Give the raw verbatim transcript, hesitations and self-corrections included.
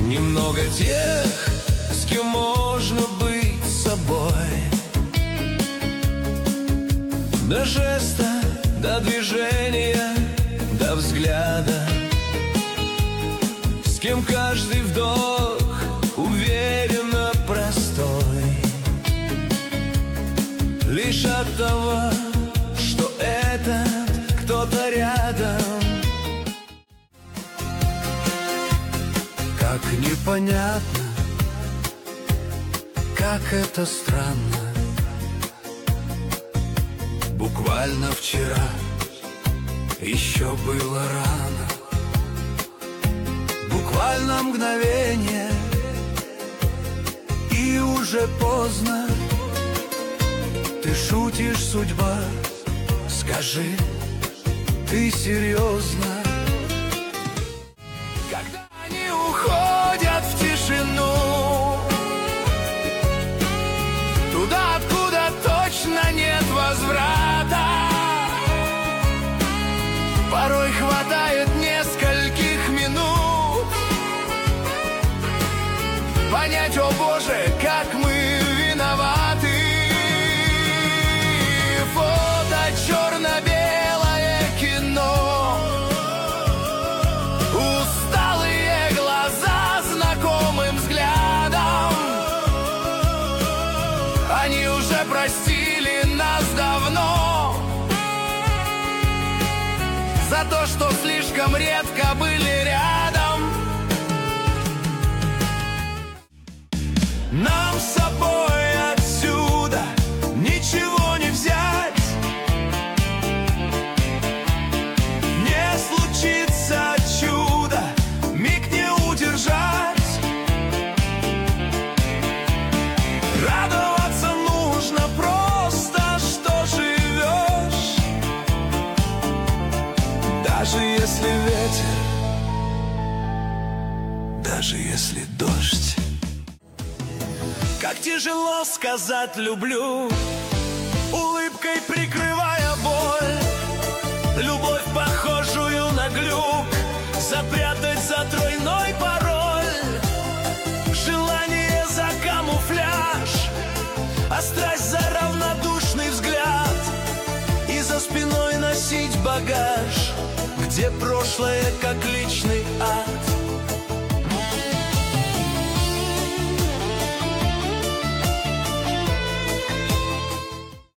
Немного тех, с кем можно быть собой. До жеста, до движения, до взгляда, с кем каждый вдох уверенно простой. Лишь от того, что этот кто-то рядом. Как непонятно, как это странно. Буквально вчера еще было рано. Буквально мгновение, и уже поздно. Ты шутишь, судьба, скажи, ты серьезно? Когда они уходят в тишину, туда, откуда точно нет возврата, порой хватает нескольких минут понять, о Боже, как мы виноваты. Фото черно-белое кино, усталые глаза знакомым взглядом. Они уже простили нас давно за то, что слишком редко были рядом. Нам с собой отсюда ничего не взять. Не случится чудо, миг не удержать. Радоваться нужно просто, что живешь. Даже если ветер, даже если дождь. Как тяжело сказать «люблю», улыбкой прикрывая боль. Любовь, похожую на глюк, запрятать за тройной пароль. Желание за камуфляж, а страсть за равнодушный взгляд. И за спиной носить багаж, где прошлое как личный ад.